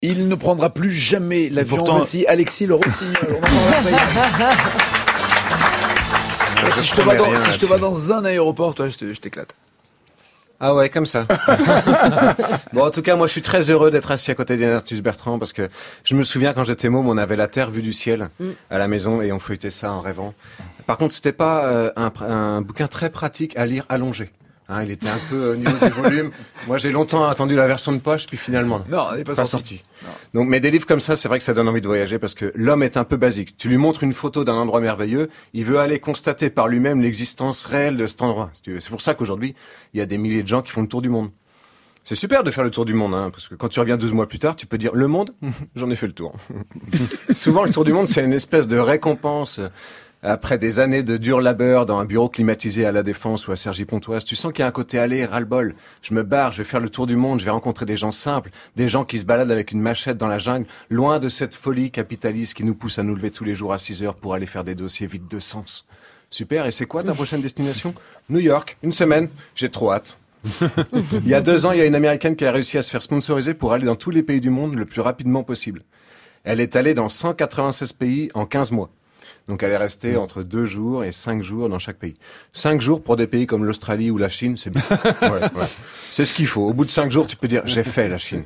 Il ne prendra plus jamais l'avion. Pourtant... Voici Alexis le Rossignol. Si je te vois dans un aéroport, toi, je t'éclate. Ah ouais, comme ça. Bon, en tout cas, moi, je suis très heureux d'être assis à côté d'Ignatius Bertrand parce que je me souviens quand j'étais môme, on avait la Terre vue du ciel à la maison et on feuilletait ça en rêvant. Par contre, c'était pas un bouquin très pratique à lire allongé. Hein, il était un peu au niveau du volume. Moi, j'ai longtemps attendu la version de poche, puis finalement, non, elle n'est pas sortie. Donc, mais des livres comme ça, c'est vrai que ça donne envie de voyager parce que l'homme est un peu basique. Tu lui montres une photo d'un endroit merveilleux, il veut aller constater par lui-même l'existence réelle de cet endroit. C'est pour ça qu'aujourd'hui, il y a des milliers de gens qui font le tour du monde. C'est super de faire le tour du monde, hein, parce que quand tu reviens 12 mois plus tard, tu peux dire, le monde, j'en ai fait le tour. Souvent, le tour du monde, c'est une espèce de récompense. Après des années de dur labeur dans un bureau climatisé à La Défense ou à Cergy-Pontoise, tu sens qu'il y a un côté aller, ras-le-bol. Je me barre, je vais faire le tour du monde, je vais rencontrer des gens simples, des gens qui se baladent avec une machette dans la jungle, loin de cette folie capitaliste qui nous pousse à nous lever tous les jours à 6 heures pour aller faire des dossiers vides de sens. Super, et c'est quoi ta prochaine destination ? New York, une semaine, j'ai trop hâte. Il y a 2 ans, il y a une Américaine qui a réussi à se faire sponsoriser pour aller dans tous les pays du monde le plus rapidement possible. Elle est allée dans 196 pays en 15 mois. Donc elle est restée entre 2 jours et 5 jours dans chaque pays. 5 jours pour des pays comme l'Australie ou la Chine, c'est bien. Ouais. C'est ce qu'il faut. Au bout de 5 jours, tu peux dire, j'ai fait la Chine.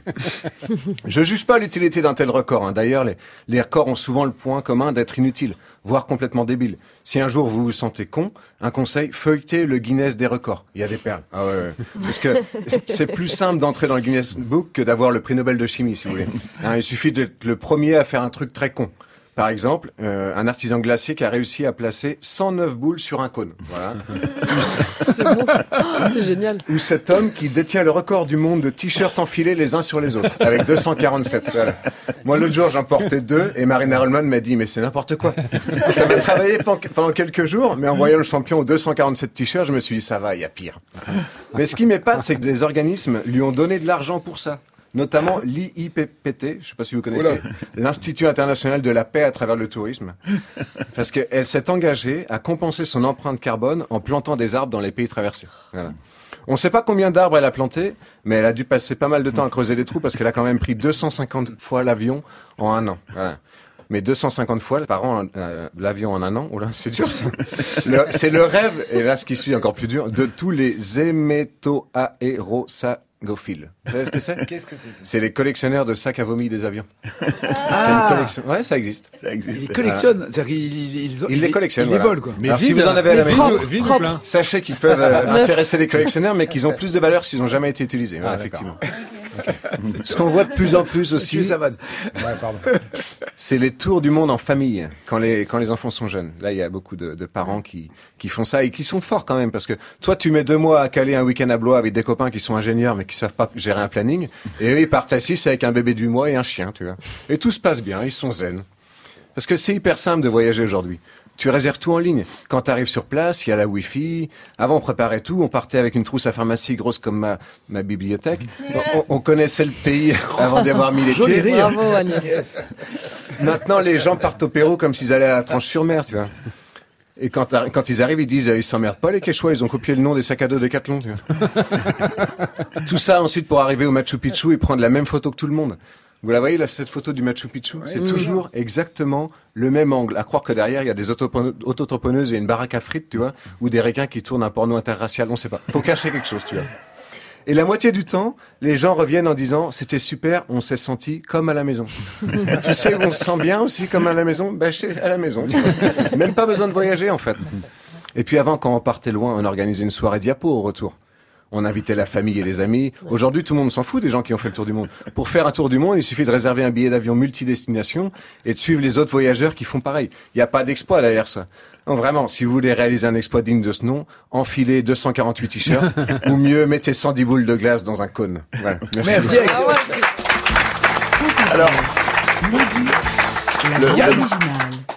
Je juge pas l'utilité d'un tel record. Hein. D'ailleurs, les records ont souvent le point commun d'être inutiles, voire complètement débiles. Si un jour vous vous sentez con, un conseil, feuilletez le Guinness des records. Il y a des perles. Ah ouais. Parce que c'est plus simple d'entrer dans le Guinness Book que d'avoir le prix Nobel de chimie, si vous voulez. Hein, il suffit d'être le premier à faire un truc très con. Par exemple, un artisan glacier qui a réussi à placer 109 boules sur un cône. Voilà. C'est bon. C'est génial. Ou cet homme qui détient le record du monde de t-shirts enfilés les uns sur les autres, avec 247. Voilà. Moi, l'autre jour, j'en portais 2 et Marina Rollman m'a dit, mais c'est n'importe quoi. Ça m'a travaillé pendant quelques jours, mais en voyant le champion aux 247 t-shirts, je me suis dit, ça va, il y a pire. Mais ce qui m'épate, c'est que des organismes lui ont donné de l'argent pour ça. Notamment l'IIPPT, je ne sais pas si vous connaissez, l'Institut international de la paix à travers le tourisme, parce qu'elle s'est engagée à compenser son empreinte carbone en plantant des arbres dans les pays traversés. Voilà. On ne sait pas combien d'arbres elle a planté, mais elle a dû passer pas mal de temps à creuser des trous parce qu'elle a quand même pris 250 fois l'avion en 1 an. Voilà. Mais 250 fois par an l'avion en 1 an, oh là, c'est dur ça. C'est le rêve, et là ce qui suit encore plus dur, de tous les hémétoaérosagophiles. Vous savez ce que c'est ? Qu'est-ce que c'est ça ? C'est les collectionneurs de sacs à vomi des avions. Ah. C'est une collection. Ouais, ça existe. Ils collectionnent, c'est-à-dire qu'ils les collectionnent. Ils les volent, quoi. Mais alors si vous en avez à la maison, plein. sachez qu'ils peuvent intéresser les collectionneurs, mais qu'ils ont plus de valeur s'ils n'ont jamais été utilisés. Ouais, effectivement. Okay. Ce qu'on voit de plus en plus aussi, c'est les tours du monde en famille, quand les enfants sont jeunes. Là, il y a beaucoup de parents qui font ça et qui sont forts quand même, parce que toi, tu mets 2 mois à caler un week-end à Blois avec des copains qui sont ingénieurs, mais qui savent pas gérer un planning, et eux, ils partent à 6 avec un bébé d'8 mois et un chien, tu vois. Et tout se passe bien, ils sont zen. Parce que c'est hyper simple de voyager aujourd'hui. Tu réserves tout en ligne. Quand tu arrives sur place, il y a la Wi-Fi. Avant, on préparait tout. On partait avec une trousse à pharmacie grosse comme ma bibliothèque. On connaissait le pays avant d'y avoir mis les pieds. Bravo, Agnès. Maintenant, les gens partent au Pérou comme s'ils allaient à Tranche-sur-Mer, tu vois. Et quand ils arrivent, ils disent, ils s'emmerdent pas les Quechua, ils ont copié le nom des sacs à dos Decathlon, tu vois. Tout ça ensuite pour arriver au Machu Picchu et prendre la même photo que tout le monde. Vous la voyez, là, cette photo du Machu Picchu? C'est toujours exactement le même angle. À croire que derrière, il y a des autotamponneuses et une baraque à frites, tu vois, ou des requins qui tournent un porno interracial, on sait pas. Faut cacher quelque chose, tu vois. Et la moitié du temps, les gens reviennent en disant, c'était super, on s'est senti comme à la maison. Tu sais où on se sent bien aussi comme à la maison? Ben, à la maison. Même pas besoin de voyager, en fait. Et puis avant, quand on partait loin, on organisait une soirée diapo au retour. On invitait la famille et les amis. Aujourd'hui, tout le monde s'en fout des gens qui ont fait le tour du monde. Pour faire un tour du monde, il suffit de réserver un billet d'avion multidestination et de suivre les autres voyageurs qui font pareil. Il n'y a pas d'exploit derrière ça. Non, vraiment, si vous voulez réaliser un exploit digne de ce nom, enfilez 248 t-shirts ou mieux, mettez 110 boules de glace dans un cône. Voilà. Merci. Alors, la originale.